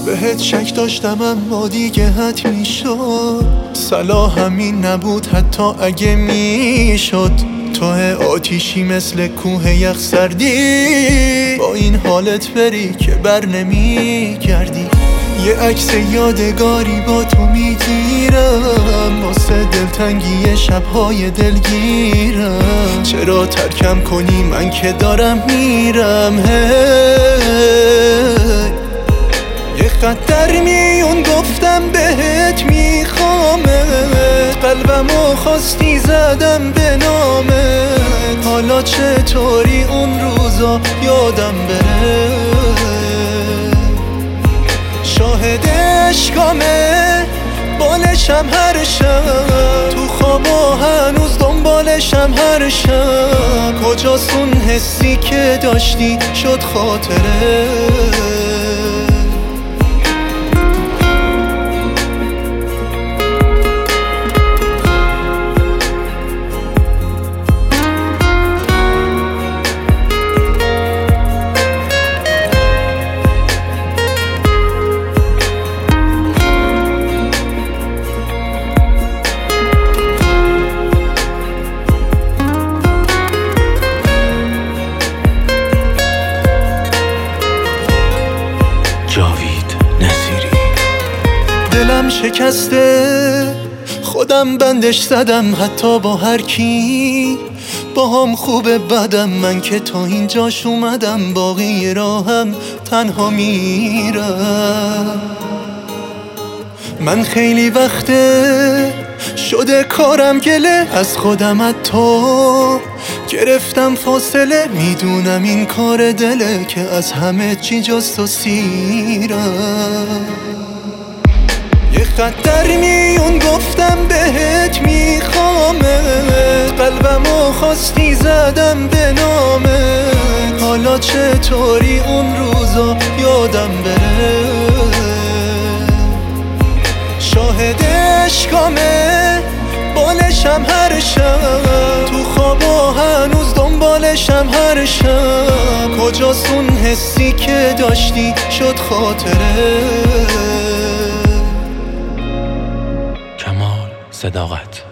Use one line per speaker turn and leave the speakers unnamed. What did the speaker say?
بهت شک داشتم اما دیگه حتمی شد. صلاح همین نبود حتی اگه میشد. تو آتیشی مثل کوه یخ سردی، با این حالت بری که بر نمیگردی. یه عکس یادگاری با تو میگیرم، واسه دلتنگی شبهای دلگیرم. چرا ترکم کنی من که دارم میرم؟ یه خط در میون گفتم بهت میخوامت، قلبمو خواستی زدم به نامت. حالا چطوری اون روزا یادم بره؟ شاهد عشقامه بالشم هر شب، تو خوابا هنوز دنبالشم هر شب. کجاست اون حسی که داشتی شد خاطره؟
جاوید نصیری.
دلم شکسته خودم بندش زدم، حتی با هر کی باهام خوبه بدم. من که تا اینجاش اومدم، باقی راهم تنها میرم. من خیلی وقته شده کارم گله از خودم، از تو گرفتم فاصله. میدونم این کار دله که از همه چی جز تو سیرم. یه خط در میون گفتم بهت میخوامت، قلبمو خواستی زدم به نامت. حالا چطوری اون روزا یادم بره؟ شاهد عشقامه بالشم هر شب، تو خوابا هنوز دنبالشم هر شب. کجاست اون حسی که داشتی شد خاطره؟
کمال صداقت.